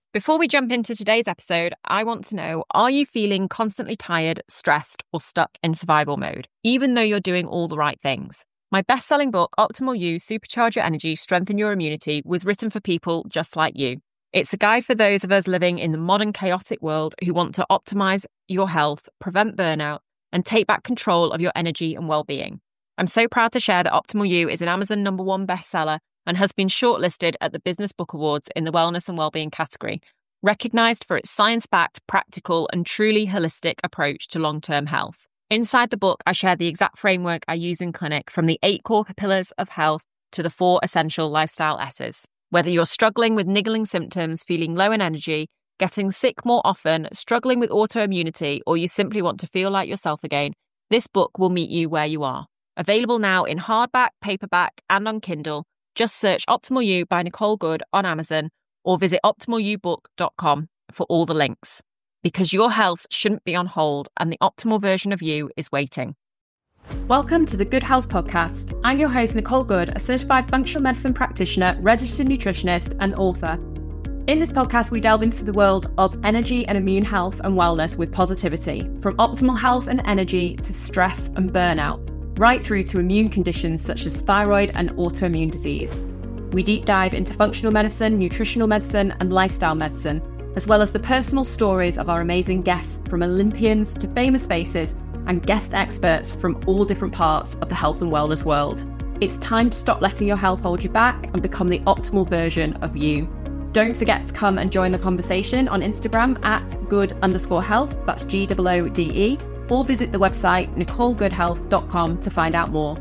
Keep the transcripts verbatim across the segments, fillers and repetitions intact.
Before we jump into today's episode, I want to know, are you feeling constantly tired, stressed, or stuck in survival mode, even though you're doing all the right things? My best-selling book, Optimal You, Supercharge Your Energy, Strengthen Your Immunity, was written for people just like you. It's a guide for those of us living in the modern chaotic world who want to optimize your health, prevent burnout, and take back control of your energy and well-being. I'm so proud to share that Optimal You is an Amazon number one bestseller and has been shortlisted at the Business Book Awards in the Wellness and Wellbeing category, recognized for its science-backed, practical, and truly holistic approach to long-term health. Inside the book, I share the exact framework I use in clinic, from the eight core pillars of health to the four essential lifestyle S's. Whether you're struggling with niggling symptoms, feeling low in energy, getting sick more often, struggling with autoimmunity, or you simply want to feel like yourself again, this book will meet you where you are. Available now in hardback, paperback, and on Kindle. Just search Optimal You by Nicole Good on Amazon or visit optimal you book dot com for all the links. Because your health shouldn't be on hold and the optimal version of you is waiting. Welcome to the Good Health Podcast. I'm your host, Nicole Good, a certified functional medicine practitioner, registered nutritionist, and author. In this podcast, we delve into the world of energy and immune health and wellness with positivity, from optimal health and energy to stress and burnout, right through to immune conditions such as thyroid and autoimmune disease. We deep dive into functional medicine, nutritional medicine, and lifestyle medicine, as well as the personal stories of our amazing guests, from Olympians to famous faces and guest experts from all different parts of the health and wellness world. It's time to stop letting your health hold you back and become the optimal version of you. Don't forget to come and join the conversation on Instagram at good underscore health, that's G O O D E, or visit the website nicole good health dot com to find out more.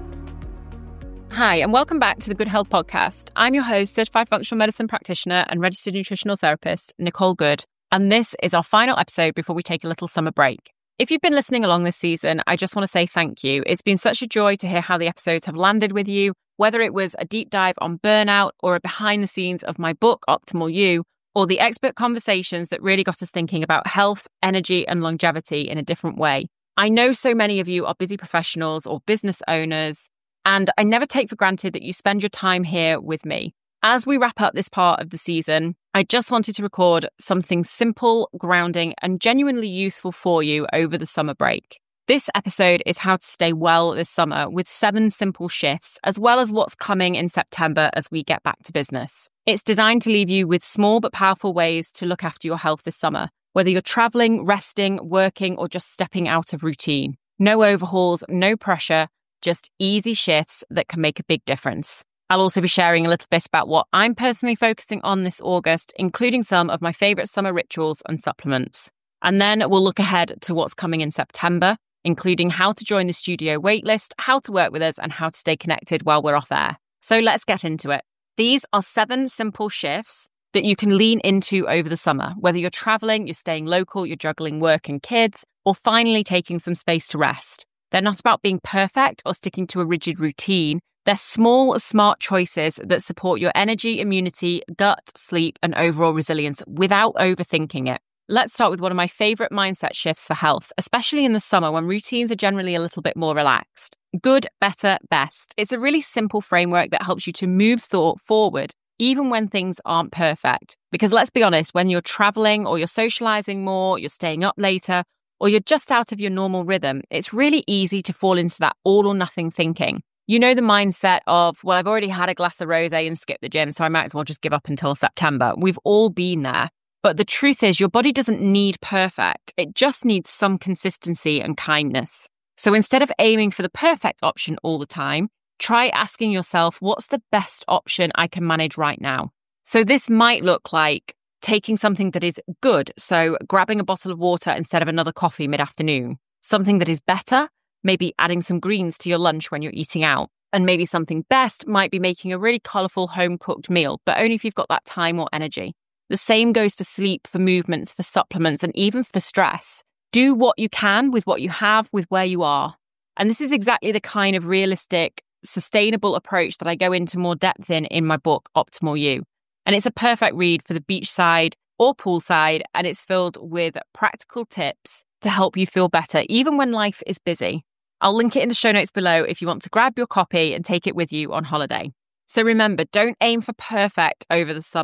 Hi, and welcome back to the Good Health Podcast. I'm your host, certified functional medicine practitioner and registered nutritional therapist, Nicole Good, and this is our final episode before we take a little summer break. If you've been listening along this season, I just want to say thank you. It's been such a joy to hear how the episodes have landed with you, whether it was a deep dive on burnout or a behind the scenes of my book, Optimal You, or the expert conversations that really got us thinking about health, energy, and longevity in a different way. I know so many of you are busy professionals or business owners, and I never take for granted that you spend your time here with me. As we wrap up this part of the season, I just wanted to record something simple, grounding, and genuinely useful for you over the summer break. This episode is how to stay well this summer with seven simple shifts, as well as what's coming in September as we get back to business. It's designed to leave you with small but powerful ways to look after your health this summer, whether you're traveling, resting, working, or just stepping out of routine. No overhauls, no pressure, just easy shifts that can make a big difference. I'll also be sharing a little bit about what I'm personally focusing on this August, including some of my favourite summer rituals and supplements. And then we'll look ahead to what's coming in September, including how to join the studio waitlist, how to work with us, and how to stay connected while we're off air. So let's get into it. These are seven simple shifts that you can lean into over the summer, whether you're traveling, you're staying local, you're juggling work and kids, or finally taking some space to rest. They're not about being perfect or sticking to a rigid routine. They're small, smart choices that support your energy, immunity, gut, sleep, and overall resilience without overthinking it. Let's start with one of my favourite mindset shifts for health, especially in the summer when routines are generally a little bit more relaxed. Good, better, best. It's a really simple framework that helps you to move thought forward, even when things aren't perfect. Because let's be honest, when you're traveling or you're socializing more, you're staying up later, or you're just out of your normal rhythm, it's really easy to fall into that all or nothing thinking. You know, the mindset of, well, I've already had a glass of rosé and skipped the gym, so I might as well just give up until September. We've all been there. But the truth is, your body doesn't need perfect. It just needs some consistency and kindness. So instead of aiming for the perfect option all the time, try asking yourself, what's the best option I can manage right now? So this might look like taking something that is good, so grabbing a bottle of water instead of another coffee mid-afternoon. Something that is better, maybe adding some greens to your lunch when you're eating out. And maybe something best might be making a really colourful home-cooked meal, but only if you've got that time or energy. The same goes for sleep, for movements, for supplements, and even for stress. Do what you can with what you have, with where you are. And this is exactly the kind of realistic, sustainable approach that I go into more depth in in my book, Optimal You. And it's a perfect read for the beachside or poolside, and it's filled with practical tips to help you feel better, even when life is busy. I'll link it in the show notes below if you want to grab your copy and take it with you on holiday. So remember, don't aim for perfect over the summer.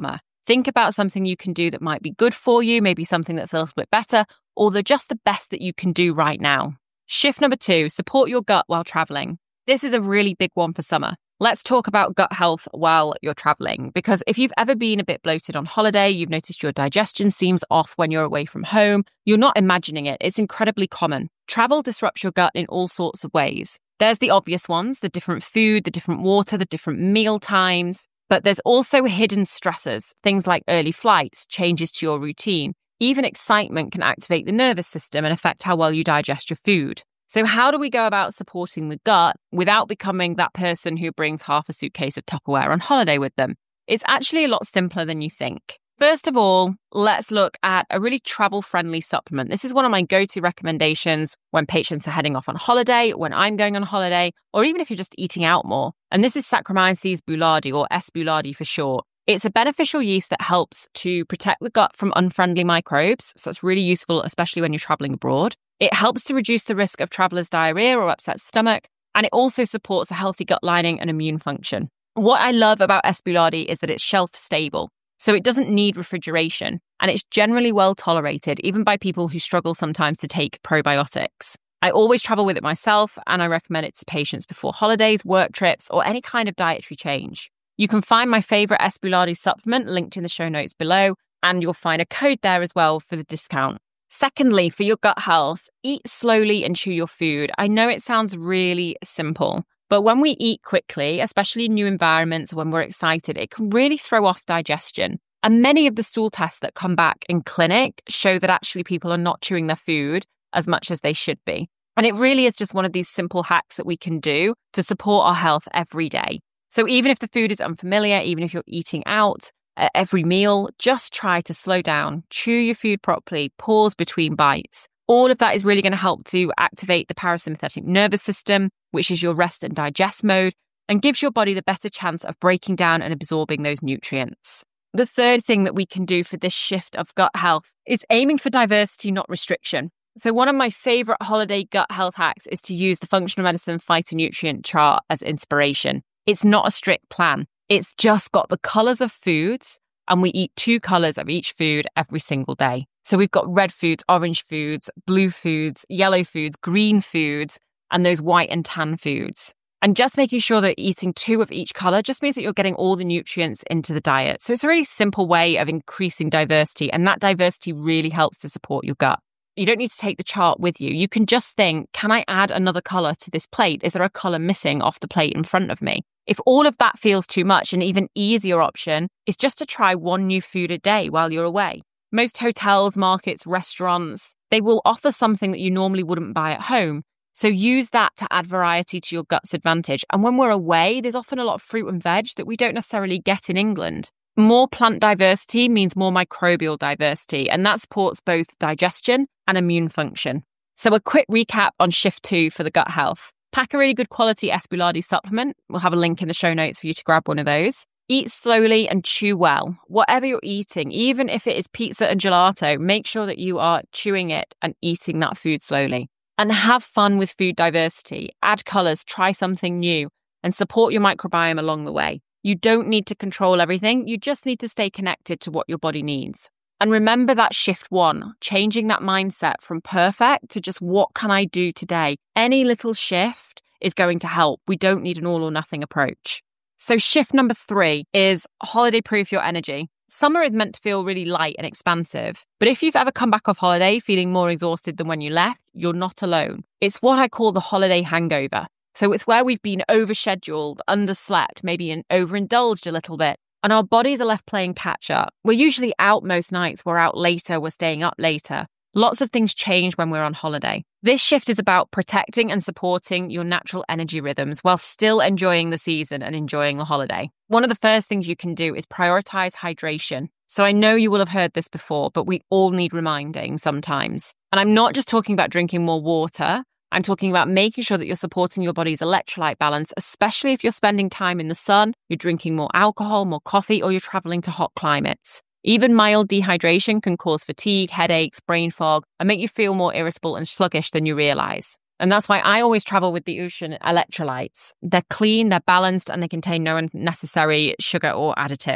Think about something you can do that might be good for you, maybe something that's a little bit better, or the just the best that you can do right now. Shift number two, support your gut while traveling. This is a really big one for summer. Let's talk about gut health while you're traveling, because if you've ever been a bit bloated on holiday, you've noticed your digestion seems off when you're away from home, you're not imagining it. It's incredibly common. Travel disrupts your gut in all sorts of ways. There's the obvious ones, the different food, the different water, the different meal times. But there's also hidden stressors, things like early flights, changes to your routine. Even excitement can activate the nervous system and affect how well you digest your food. So how do we go about supporting the gut without becoming that person who brings half a suitcase of Tupperware on holiday with them? It's actually a lot simpler than you think. First of all, let's look at a really travel-friendly supplement. This is one of my go-to recommendations when patients are heading off on holiday, when I'm going on holiday, or even if you're just eating out more. And this is Saccharomyces boulardii, or S. boulardii for short. It's a beneficial yeast that helps to protect the gut from unfriendly microbes, so it's really useful, especially when you're traveling abroad. It helps to reduce the risk of traveler's diarrhea or upset stomach, and it also supports a healthy gut lining and immune function. What I love about S. boulardii is that it's shelf-stable. So it doesn't need refrigeration, and it's generally well tolerated, even by people who struggle sometimes to take probiotics. I always travel with it myself, and I recommend it to patients before holidays, work trips, or any kind of dietary change. You can find my favorite S. boulardii supplement linked in the show notes below, and you'll find a code there as well for the discount. Secondly, for your gut health, eat slowly and chew your food. I know it sounds really simple, but when we eat quickly, especially in new environments, when we're excited, it can really throw off digestion. And many of the stool tests that come back in clinic show that actually people are not chewing their food as much as they should be. And it really is just one of these simple hacks that we can do to support our health every day. So even if the food is unfamiliar, even if you're eating out at every meal, just try to slow down, chew your food properly, pause between bites. All of that is really going to help to activate the parasympathetic nervous system, which is your rest and digest mode, and gives your body the better chance of breaking down and absorbing those nutrients. The third thing that we can do for this shift of gut health is aiming for diversity, not restriction. So one of my favorite holiday gut health hacks is to use the functional medicine phytonutrient chart as inspiration. It's not a strict plan. It's just got the colors of foods, and we eat two colors of each food every single day. So we've got red foods, orange foods, blue foods, yellow foods, green foods, and those white and tan foods. And just making sure that eating two of each color just means that you're getting all the nutrients into the diet. So it's a really simple way of increasing diversity, and that diversity really helps to support your gut. You don't need to take the chart with you. You can just think, can I add another color to this plate? Is there a color missing off the plate in front of me? If all of that feels too much, an even easier option is just to try one new food a day while you're away. Most hotels, markets, restaurants, they will offer something that you normally wouldn't buy at home. So use that to add variety to your gut's advantage. And when we're away, there's often a lot of fruit and veg that we don't necessarily get in England. More plant diversity means more microbial diversity, and that supports both digestion and immune function. So a quick recap on shift two for the gut health. Pack a really good quality S. boulardii supplement. We'll have a link in the show notes for you to grab one of those. Eat slowly and chew well. Whatever you're eating, even if it is pizza and gelato, make sure that you are chewing it and eating that food slowly. And have fun with food diversity. Add colors, try something new, and support your microbiome along the way. You don't need to control everything. You just need to stay connected to what your body needs. And remember that shift one, changing that mindset from perfect to just what can I do today? Any little shift is going to help. We don't need an all or nothing approach. So shift number three is holiday proof your energy. Summer is meant to feel really light and expansive, but if you've ever come back off holiday feeling more exhausted than when you left, you're not alone. It's what I call the holiday hangover. So it's where we've been overscheduled, underslept, maybe overindulged a little bit, and our bodies are left playing catch up. We're usually out most nights, we're out later, we're staying up later. Lots of things change when we're on holiday. This shift is about protecting and supporting your natural energy rhythms while still enjoying the season and enjoying the holiday. One of the first things you can do is prioritize hydration. So I know you will have heard this before, but we all need reminding sometimes. And I'm not just talking about drinking more water. I'm talking about making sure that you're supporting your body's electrolyte balance, especially if you're spending time in the sun, you're drinking more alcohol, more coffee, or you're traveling to hot climates. Even mild dehydration can cause fatigue, headaches, brain fog, and make you feel more irritable and sluggish than you realize. And that's why I always travel with the Ocean electrolytes. They're clean, they're balanced, and they contain no unnecessary sugar or additives.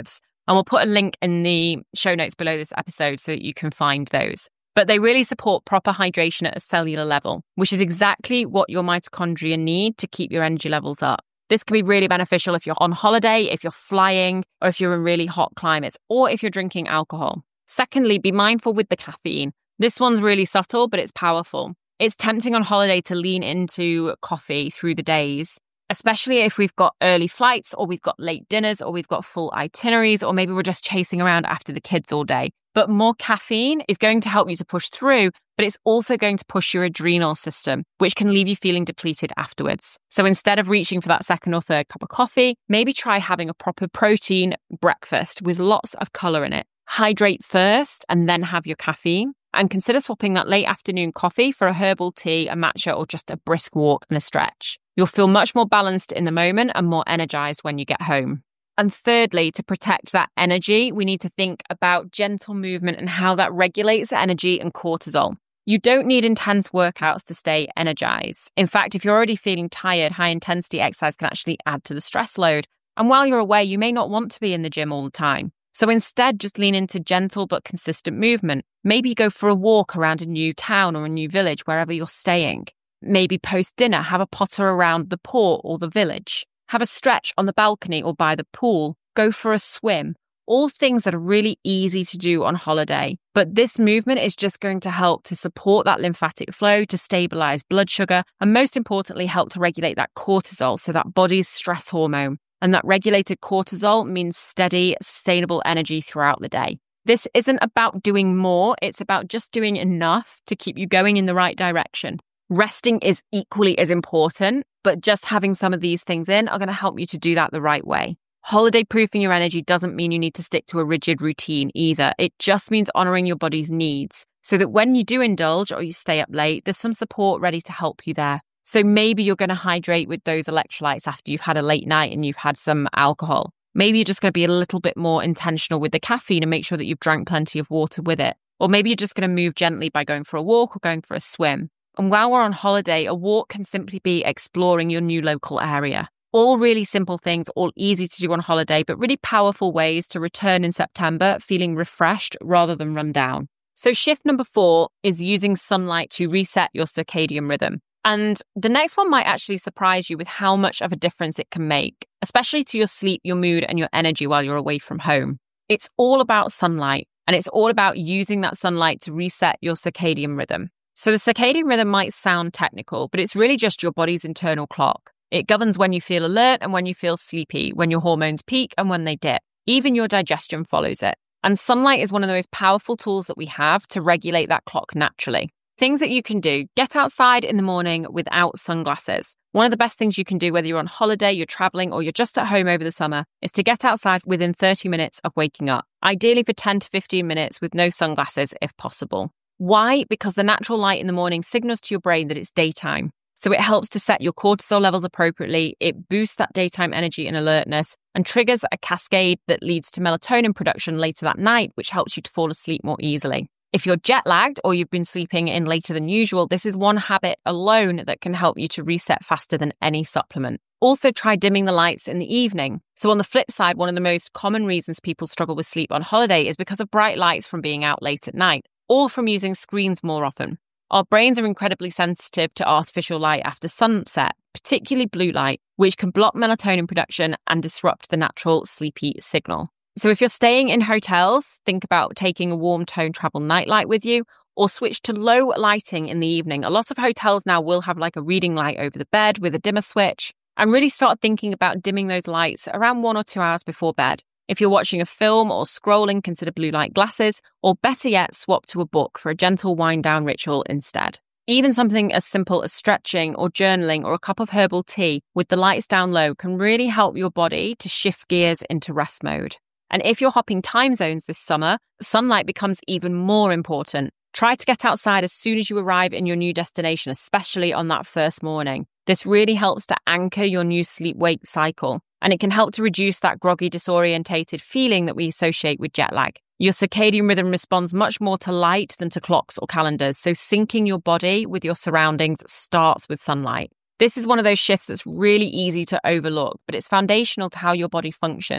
And we'll put a link in the show notes below this episode so that you can find those. But they really support proper hydration at a cellular level, which is exactly what your mitochondria need to keep your energy levels up. This can be really beneficial if you're on holiday, if you're flying, or if you're in really hot climates, or if you're drinking alcohol. Secondly, be mindful with the caffeine. This one's really subtle, but it's powerful. It's tempting on holiday to lean into coffee through the days, especially if we've got early flights or we've got late dinners or we've got full itineraries, or maybe we're just chasing around after the kids all day. But more caffeine is going to help you to push through, but it's also going to push your adrenal system, which can leave you feeling depleted afterwards. So instead of reaching for that second or third cup of coffee, maybe try having a proper protein breakfast with lots of colour in it. Hydrate first and then have your caffeine. And consider swapping that late afternoon coffee for a herbal tea, a matcha, or just a brisk walk and a stretch. You'll feel much more balanced in the moment and more energized when you get home. And thirdly, to protect that energy, we need to think about gentle movement and how that regulates energy and cortisol. You don't need intense workouts to stay energized. In fact, if you're already feeling tired, high intensity exercise can actually add to the stress load. And while you're away, you may not want to be in the gym all the time. So instead, just lean into gentle but consistent movement. Maybe go for a walk around a new town or a new village, wherever you're staying. Maybe post dinner, have a potter around the port or the village. Have a stretch on the balcony or by the pool. Go for a swim. All things that are really easy to do on holiday. But this movement is just going to help to support that lymphatic flow, to stabilize blood sugar, and most importantly, help to regulate that cortisol, so that body's stress hormone. And that regulated cortisol means steady, sustainable energy throughout the day. This isn't about doing more, it's about just doing enough to keep you going in the right direction. Resting is equally as important, but just having some of these things in are going to help you to do that the right way. Holiday proofing your energy doesn't mean you need to stick to a rigid routine either. It just means honoring your body's needs so that when you do indulge or you stay up late, there's some support ready to help you there. So maybe you're going to hydrate with those electrolytes after you've had a late night and you've had some alcohol. Maybe you're just going to be a little bit more intentional with the caffeine and make sure that you've drank plenty of water with it. Or maybe you're just going to move gently by going for a walk or going for a swim. And while we're on holiday, a walk can simply be exploring your new local area. All really simple things, all easy to do on holiday, but really powerful ways to return in September feeling refreshed rather than run down. So shift number four is using sunlight to reset your circadian rhythm. And the next one might actually surprise you with how much of a difference it can make, especially to your sleep, your mood, and your energy while you're away from home. It's all about sunlight, and it's all about using that sunlight to reset your circadian rhythm. So the circadian rhythm might sound technical, but it's really just your body's internal clock. It governs when you feel alert and when you feel sleepy, when your hormones peak and when they dip. Even your digestion follows it. And sunlight is one of the most powerful tools that we have to regulate that clock naturally. Things that you can do: get outside in the morning without sunglasses. One of the best things you can do, whether you're on holiday, you're traveling, or you're just at home over the summer, is to get outside within thirty minutes of waking up. Ideally for ten to fifteen minutes with no sunglasses if possible. Why? Because the natural light in the morning signals to your brain that it's daytime. So it helps to set your cortisol levels appropriately. It boosts that daytime energy and alertness and triggers a cascade that leads to melatonin production later that night, which helps you to fall asleep more easily. If you're jet lagged or you've been sleeping in later than usual, this is one habit alone that can help you to reset faster than any supplement. Also, try dimming the lights in the evening. So on the flip side, one of the most common reasons people struggle with sleep on holiday is because of bright lights from being out late at night or from using screens more often. Our brains are incredibly sensitive to artificial light after sunset, particularly blue light, which can block melatonin production and disrupt the natural sleepy signal. So if you're staying in hotels, think about taking a warm tone travel nightlight with you, or switch to low lighting in the evening. A lot of hotels now will have like a reading light over the bed with a dimmer switch, and really start thinking about dimming those lights around one or two hours before bed. If you're watching a film or scrolling, consider blue light glasses, or better yet, swap to a book for a gentle wind down ritual instead. Even something as simple as stretching or journaling or a cup of herbal tea with the lights down low can really help your body to shift gears into rest mode. And if you're hopping time zones this summer, sunlight becomes even more important. Try to get outside as soon as you arrive in your new destination, especially on that first morning. This really helps to anchor your new sleep-wake cycle, and it can help to reduce that groggy, disorientated feeling that we associate with jet lag. Your circadian rhythm responds much more to light than to clocks or calendars, so syncing your body with your surroundings starts with sunlight. This is one of those shifts that's really easy to overlook, but it's foundational to how your body functions.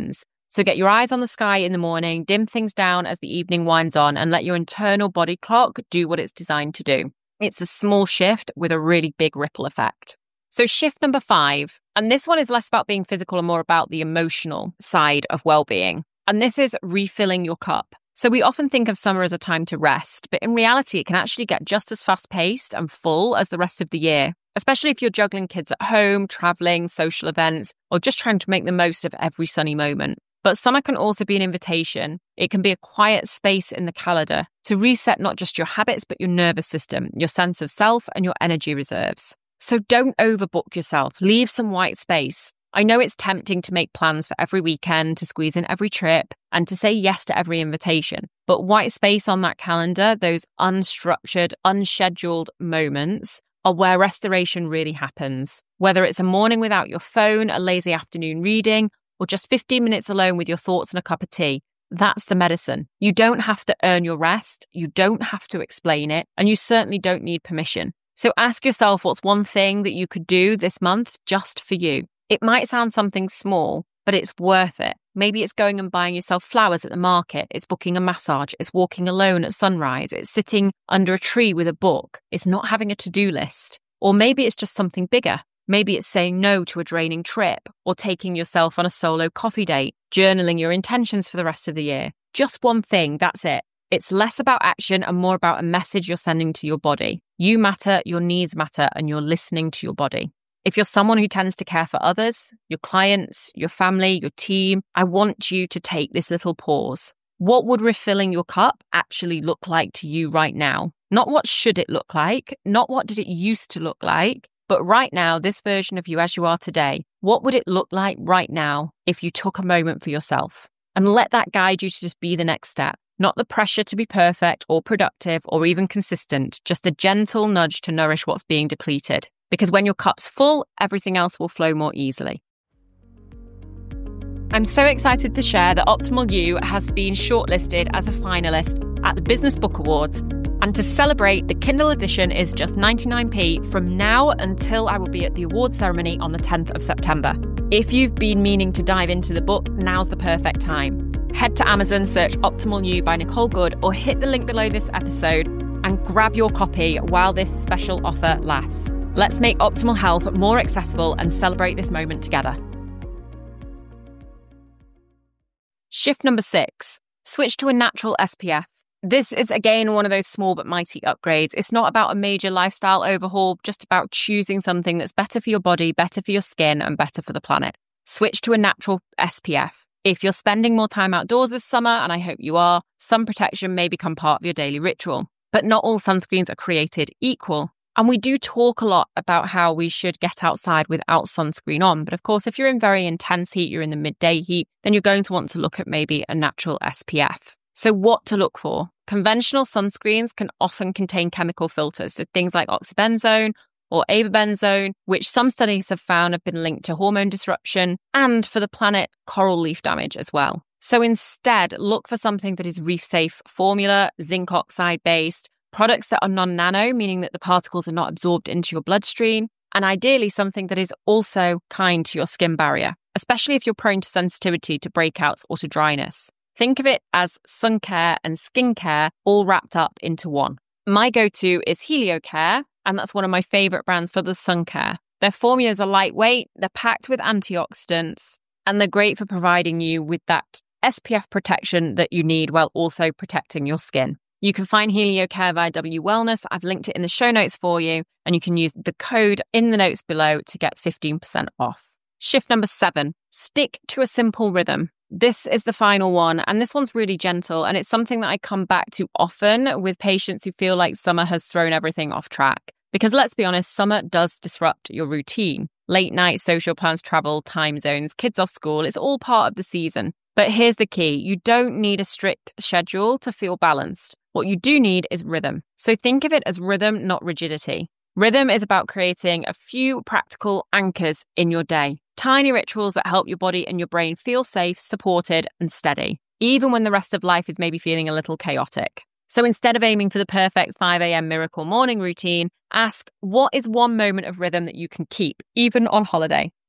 So get your eyes on the sky in the morning, dim things down as the evening winds on, and let your internal body clock do what it's designed to do. It's a small shift with a really big ripple effect. So shift number five, and this one is less about being physical and more about the emotional side of well-being. And this is refilling your cup. So we often think of summer as a time to rest, but in reality, it can actually get just as fast-paced and full as the rest of the year, especially if you're juggling kids at home, traveling, social events, or just trying to make the most of every sunny moment. But summer can also be an invitation. It can be a quiet space in the calendar to reset not just your habits, but your nervous system, your sense of self, and your energy reserves. So don't overbook yourself. Leave some white space. I know it's tempting to make plans for every weekend, to squeeze in every trip, and to say yes to every invitation. But white space on that calendar, those unstructured, unscheduled moments, are where restoration really happens. Whether it's a morning without your phone, a lazy afternoon reading, or just fifteen minutes alone with your thoughts and a cup of tea, that's the medicine. You don't have to earn your rest, you don't have to explain it, and you certainly don't need permission. So ask yourself what's one thing that you could do this month just for you. It might sound something small, but it's worth it. Maybe it's going and buying yourself flowers at the market, it's booking a massage, it's walking alone at sunrise, it's sitting under a tree with a book, it's not having a to-do list. Or maybe it's just something bigger. Maybe it's saying no to a draining trip, or taking yourself on a solo coffee date, journaling your intentions for the rest of the year. Just one thing, that's it. It's less about action and more about a message you're sending to your body. You matter, your needs matter, and you're listening to your body. If you're someone who tends to care for others, your clients, your family, your team, I want you to take this little pause. What would refilling your cup actually look like to you right now? Not what should it look like, not what did it used to look like, but right now, this version of you as you are today, what would it look like right now if you took a moment for yourself? And let that guide you to just be the next step. Not the pressure to be perfect or productive or even consistent, just a gentle nudge to nourish what's being depleted. Because when your cup's full, everything else will flow more easily. I'm so excited to share that Optimal You has been shortlisted as a finalist at the Business Book Awards. And to celebrate, the Kindle edition is just ninety-nine p from now until I will be at the award ceremony on the tenth of September. If you've been meaning to dive into the book, now's the perfect time. Head to Amazon, search Optimal You by Nicole Good, or hit the link below this episode and grab your copy while this special offer lasts. Let's make optimal health more accessible and celebrate this moment together. Shift number six, switch to a natural S P F. This is again one of those small but mighty upgrades. It's not about a major lifestyle overhaul, just about choosing something that's better for your body, better for your skin, and better for the planet. Switch to a natural S P F. If you're spending more time outdoors this summer, and I hope you are, sun protection may become part of your daily ritual. But not all sunscreens are created equal. And we do talk a lot about how we should get outside without sunscreen on. But of course, if you're in very intense heat, you're in the midday heat, then you're going to want to look at maybe a natural S P F. So what to look for? Conventional sunscreens can often contain chemical filters, so things like oxybenzone or avobenzone, which some studies have found have been linked to hormone disruption and, for the planet, coral reef damage as well. So instead, look for something that is reef-safe formula, zinc oxide-based, products that are non-nano, meaning that the particles are not absorbed into your bloodstream, and ideally something that is also kind to your skin barrier, especially if you're prone to sensitivity to breakouts or to dryness. Think of it as sun care and skin care all wrapped up into one. My go-to is HelioCare, and that's one of my favourite brands for the sun care. Their formulas are lightweight, they're packed with antioxidants, and they're great for providing you with that S P F protection that you need while also protecting your skin. You can find HelioCare via W Wellness. I've linked it in the show notes for you, and you can use the code in the notes below to get fifteen percent off. Shift number seven, stick to a simple rhythm. This is the final one, and this one's really gentle, and it's something that I come back to often with patients who feel like summer has thrown everything off track. Because let's be honest, summer does disrupt your routine. Late night, social plans, travel, time zones, kids off school, it's all part of the season. But here's the key, you don't need a strict schedule to feel balanced. What you do need is rhythm. So think of it as rhythm, not rigidity. Rhythm is about creating a few practical anchors in your day. Tiny rituals that help your body and your brain feel safe, supported, and steady, even when the rest of life is maybe feeling a little chaotic. So instead of aiming for the perfect five a.m. miracle morning routine, ask, what is one moment of rhythm that you can keep, even on holiday?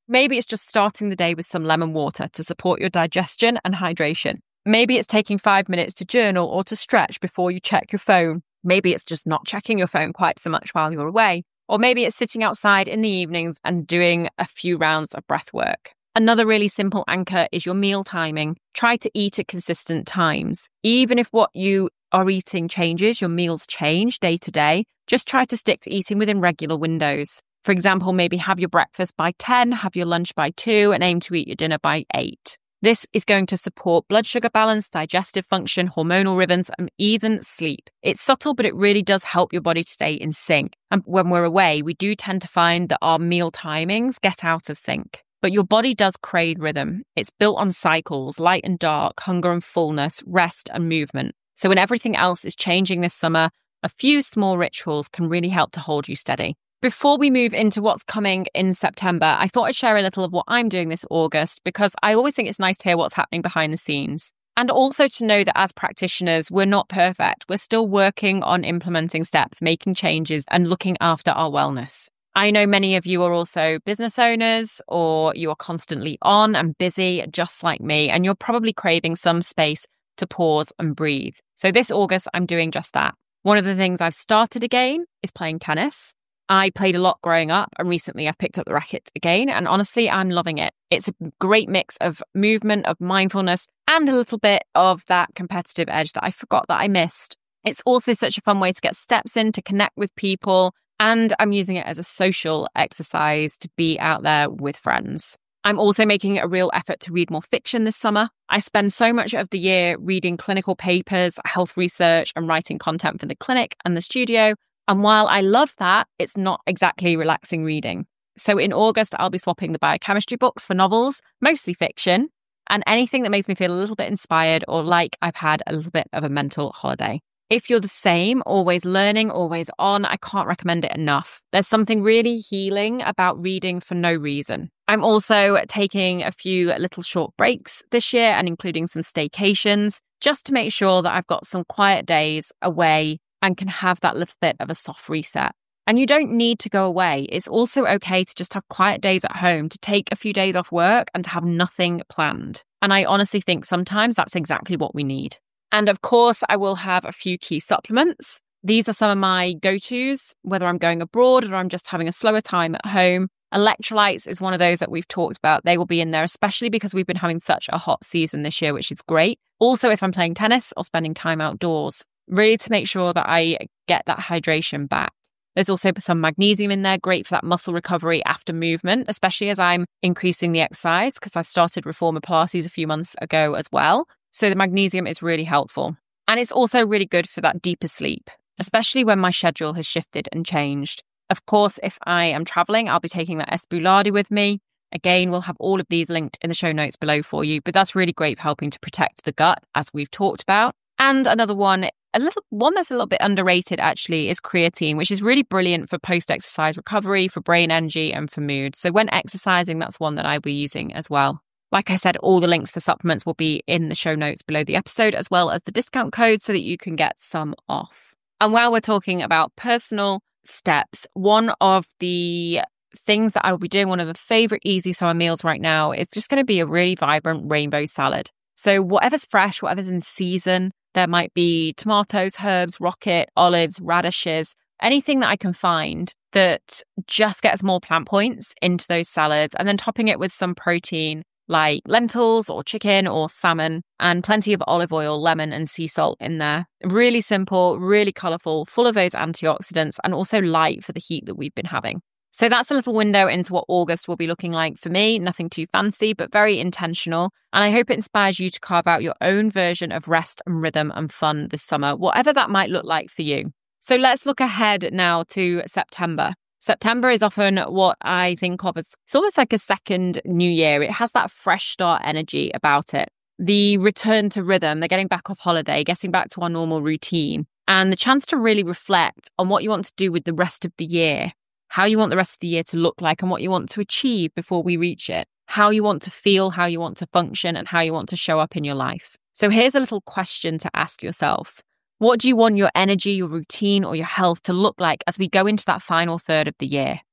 Maybe it's just starting the day with some lemon water to support your digestion and hydration. Maybe it's taking five minutes to journal or to stretch before you check your phone. Maybe it's just not checking your phone quite so much while you're away. Or maybe it's sitting outside in the evenings and doing a few rounds of breath work. Another really simple anchor is your meal timing. Try to eat at consistent times. Even if what you are eating changes, your meals change day to day, just try to stick to eating within regular windows. For example, maybe have your breakfast by ten, have your lunch by two, and aim to eat your dinner by eight. This is going to support blood sugar balance, digestive function, hormonal rhythms, and even sleep. It's subtle, but it really does help your body to stay in sync. And when we're away, we do tend to find that our meal timings get out of sync. But your body does crave rhythm. It's built on cycles, light and dark, hunger and fullness, rest and movement. So when everything else is changing this summer, a few small rituals can really help to hold you steady. Before we move into what's coming in September, I thought I'd share a little of what I'm doing this August, because I always think it's nice to hear what's happening behind the scenes. And also to know that as practitioners, we're not perfect. We're still working on implementing steps, making changes, and looking after our wellness. I know many of you are also business owners, or you are constantly on and busy, just like me, and you're probably craving some space to pause and breathe. So this August, I'm doing just that. One of the things I've started again is playing tennis. I played a lot growing up, and recently I've picked up the racket again, and honestly, I'm loving it. It's a great mix of movement, of mindfulness, and a little bit of that competitive edge that I forgot that I missed. It's also such a fun way to get steps in, to connect with people, and I'm using it as a social exercise to be out there with friends. I'm also making a real effort to read more fiction this summer. I spend so much of the year reading clinical papers, health research, and writing content for the clinic and the studio. And while I love that, it's not exactly relaxing reading. So in August, I'll be swapping the biochemistry books for novels, mostly fiction, and anything that makes me feel a little bit inspired or like I've had a little bit of a mental holiday. If you're the same, always learning, always on, I can't recommend it enough. There's something really healing about reading for no reason. I'm also taking a few little short breaks this year and including some staycations, just to make sure that I've got some quiet days away and can have that little bit of a soft reset. And you don't need to go away. It's also okay to just have quiet days at home, to take a few days off work and to have nothing planned. And I honestly think sometimes that's exactly what we need. And of course, I will have a few key supplements. These are some of my go-tos, whether I'm going abroad or I'm just having a slower time at home. Electrolytes is one of those that we've talked about. They will be in there, especially because we've been having such a hot season this year, which is great. Also, if I'm playing tennis or spending time outdoors, really to make sure that I get that hydration back. There's also some magnesium in there, great for that muscle recovery after movement, especially as I'm increasing the exercise, because I've started Reformer Pilates a few months ago as well. So the magnesium is really helpful. And it's also really good for that deeper sleep, especially when my schedule has shifted and changed. Of course, if I am traveling, I'll be taking that Espulade with me. Again, we'll have all of these linked in the show notes below for you, but that's really great for helping to protect the gut, as we've talked about. And another one, a little one that's a little bit underrated actually, is creatine, which is really brilliant for post-exercise recovery, for brain energy, and for mood. So when exercising, that's one that I'll be using as well. Like I said, all the links for supplements will be in the show notes below the episode, as well as the discount code so that you can get some off. And while we're talking about personal steps, one of the things that I will be doing, one of the favorite easy summer meals right now, is just going to be a really vibrant rainbow salad. So whatever's fresh, whatever's in season, there might be tomatoes, herbs, rocket, olives, radishes, anything that I can find that just gets more plant points into those salads, and then topping it with some protein like lentils or chicken or salmon, and plenty of olive oil, lemon and sea salt in there. Really simple, really colourful, full of those antioxidants, and also light for the heat that we've been having. So that's a little window into what August will be looking like for me. Nothing too fancy, but very intentional. And I hope it inspires you to carve out your own version of rest and rhythm and fun this summer, whatever that might look like for you. So let's look ahead now to September. September is often what I think of as it's almost like a second new year. It has that fresh start energy about it. The return to rhythm, the getting back off holiday, getting back to our normal routine, and the chance to really reflect on what you want to do with the rest of the year, how you want the rest of the year to look like and what you want to achieve before we reach it, how you want to feel, how you want to function, and how you want to show up in your life. So here's a little question to ask yourself. What do you want your energy, your routine, or your health to look like as we go into that final third of the year?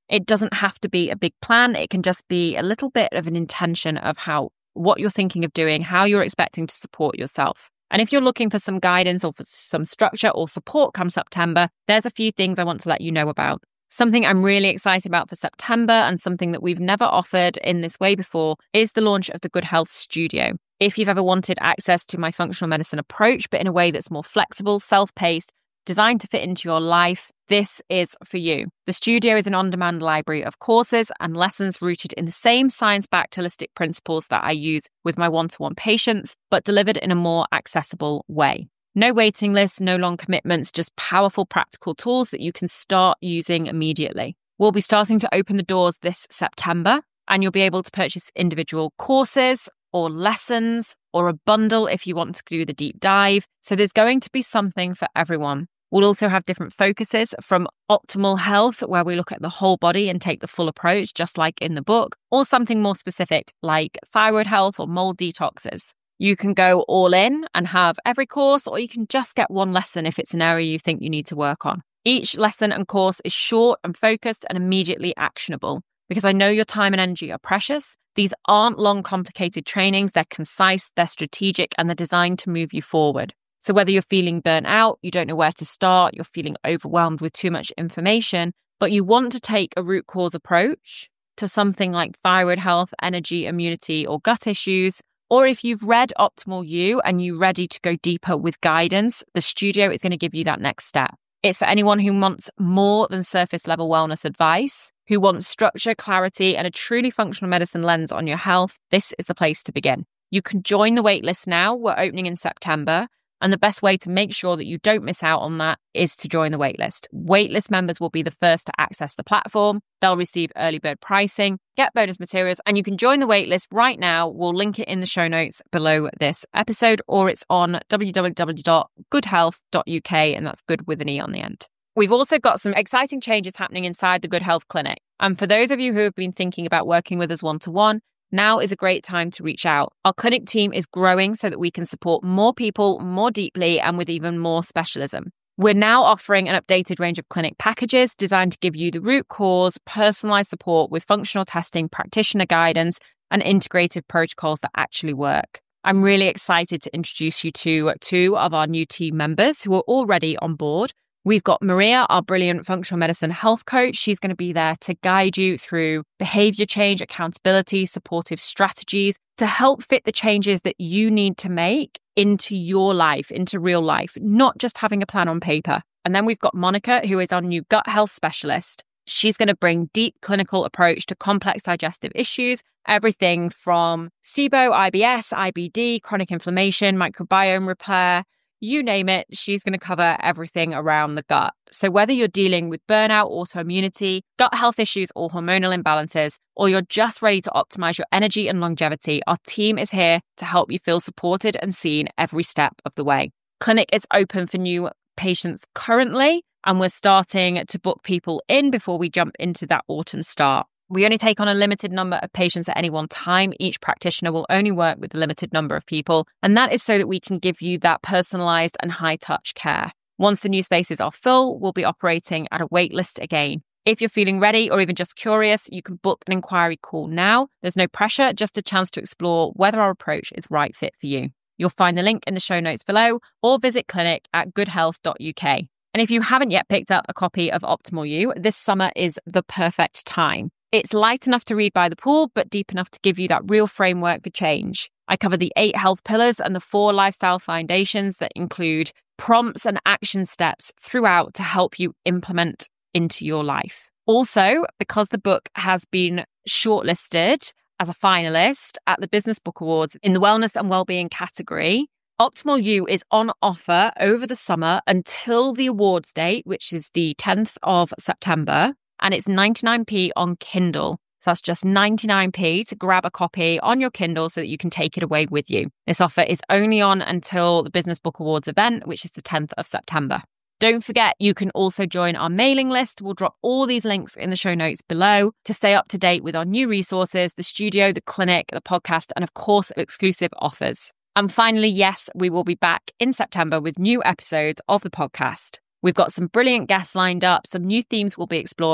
It doesn't have to be a big plan. It can just be a little bit of an intention of how, what you're thinking of doing, how you're expecting to support yourself. And if you're looking for some guidance or for some structure or support come September, there's a few things I want to let you know about. Something I'm really excited about for September and something that we've never offered in this way before is the launch of the Good Health Studio. If you've ever wanted access to my functional medicine approach, but in a way that's more flexible, self-paced, designed to fit into your life, this is for you. The studio is an on-demand library of courses and lessons rooted in the same science-backed holistic principles that I use with my one-to-one patients, but delivered in a more accessible way. No waiting lists, no long commitments, just powerful practical tools that you can start using immediately. We'll be starting to open the doors this September, and you'll be able to purchase individual courses or lessons or a bundle if you want to do the deep dive. So there's going to be something for everyone. We'll also have different focuses from optimal health, where we look at the whole body and take the full approach, just like in the book, or something more specific like thyroid health or mold detoxes. You can go all in and have every course, or you can just get one lesson if it's an area you think you need to work on. Each lesson and course is short and focused and immediately actionable. Because I know your time and energy are precious. These aren't long, complicated trainings. They're concise, they're strategic, and they're designed to move you forward. So whether you're feeling burnt out, you don't know where to start, you're feeling overwhelmed with too much information, but you want to take a root cause approach to something like thyroid health, energy, immunity, or gut issues, or if you've read Optimal You and you're ready to go deeper with guidance, the studio is going to give you that next step. It's for anyone who wants more than surface level wellness advice, who wants structure, clarity, and a truly functional medicine lens on your health. This is the place to begin. You can join the waitlist now. We're opening in September. And the best way to make sure that you don't miss out on that is to join the waitlist. Waitlist members will be the first to access the platform. They'll receive early bird pricing, get bonus materials, and you can join the waitlist right now. We'll link it in the show notes below this episode, or it's on w w w dot good health dot u k, and that's good with an E on the end. We've also got some exciting changes happening inside the Good Health Clinic. And for those of you who have been thinking about working with us one-to-one, now is a great time to reach out. Our clinic team is growing so that we can support more people more deeply and with even more specialism. We're now offering an updated range of clinic packages designed to give you the root cause, personalized support with functional testing, practitioner guidance, and integrated protocols that actually work. I'm really excited to introduce you to two of our new team members who are already on board. We've got Maria, our brilliant functional medicine health coach. She's going to be there to guide you through behavior change, accountability, supportive strategies to help fit the changes that you need to make into your life, into real life, not just having a plan on paper. And then we've got Monica, who is our new gut health specialist. She's going to bring deep clinical approach to complex digestive issues, everything from SIBO, I B S, I B D, chronic inflammation, microbiome repair, you name it, she's going to cover everything around the gut. So whether you're dealing with burnout, autoimmunity, gut health issues, or hormonal imbalances, or you're just ready to optimize your energy and longevity, our team is here to help you feel supported and seen every step of the way. Clinic is open for new patients currently, and we're starting to book people in before we jump into that autumn start. We only take on a limited number of patients at any one time. Each practitioner will only work with a limited number of people, and that is so that we can give you that personalized and high-touch care. Once the new spaces are full, we'll be operating at a wait list again. If you're feeling ready or even just curious, you can book an inquiry call now. There's no pressure, just a chance to explore whether our approach is right fit for you. You'll find the link in the show notes below, or visit clinic at good health dot u k. And if you haven't yet picked up a copy of Optimal You, this summer is the perfect time. It's light enough to read by the pool, but deep enough to give you that real framework for change. I cover the eight health pillars and the four lifestyle foundations that include prompts and action steps throughout to help you implement into your life. Also, because the book has been shortlisted as a finalist at the Business Book Awards in the Wellness and Wellbeing category, Optimal You is on offer over the summer until the awards date, which is the tenth of September. And it's ninety-nine p on Kindle. So that's just ninety-nine p to grab a copy on your Kindle so that you can take it away with you. This offer is only on until the Business Book Awards event, which is the tenth of September. Don't forget, you can also join our mailing list. We'll drop all these links in the show notes below to stay up to date with our new resources, the studio, the clinic, the podcast, and of course, exclusive offers. And finally, yes, we will be back in September with new episodes of the podcast. We've got some brilliant guests lined up, some new themes we'll be exploring,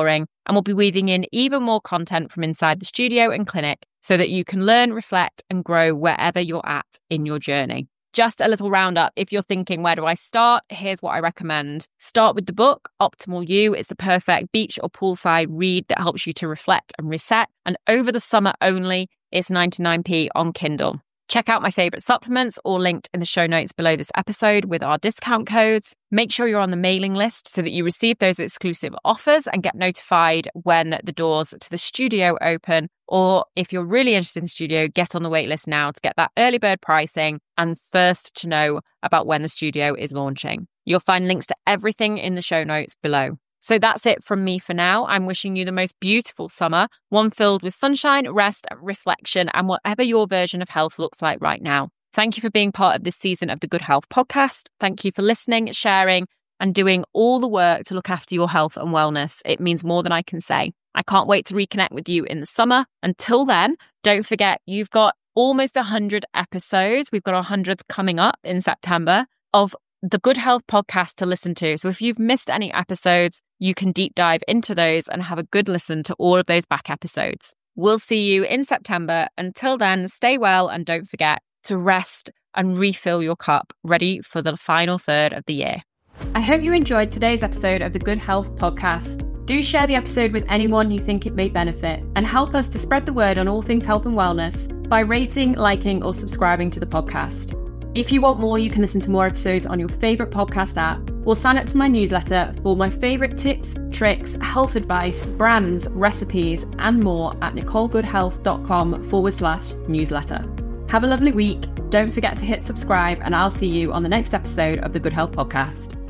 And we'll be weaving in even more content from inside the studio and clinic so that you can learn, reflect, and grow wherever you're at in your journey. Just a little roundup. If you're thinking, where do I start? Here's what I recommend. Start with the book, Optimal You. It's the perfect beach or poolside read that helps you to reflect and reset. And over the summer only, it's ninety-nine p on Kindle. Check out my favorite supplements, all linked in the show notes below this episode with our discount codes. Make sure you're on the mailing list so that you receive those exclusive offers and get notified when the doors to the studio open. Or if you're really interested in the studio, get on the waitlist now to get that early bird pricing and first to know about when the studio is launching. You'll find links to everything in the show notes below. So that's it from me for now. I'm wishing you the most beautiful summer, one filled with sunshine, rest, reflection, and whatever your version of health looks like right now. Thank you for being part of this season of the Good Health Podcast. Thank you for listening, sharing, and doing all the work to look after your health and wellness. It means more than I can say. I can't wait to reconnect with you in the summer. Until then, don't forget, you've got almost one hundred episodes. We've got our one hundredth coming up in September of the Good Health Podcast to listen to. So if you've missed any episodes, you can deep dive into those and have a good listen to all of those back episodes. We'll see you in September. Until then, stay well and don't forget to rest and refill your cup, ready for the final third of the year. I hope you enjoyed today's episode of the Good Health Podcast. Do share the episode with anyone you think it may benefit and help us to spread the word on all things health and wellness by rating, liking, or subscribing to the podcast. If you want more, you can listen to more episodes on your favourite podcast app or sign up to my newsletter for my favourite tips, tricks, health advice, brands, recipes, and more at nicolegoodhealth.com forward slash newsletter. Have a lovely week. Don't forget to hit subscribe, and I'll see you on the next episode of the Good Health Podcast.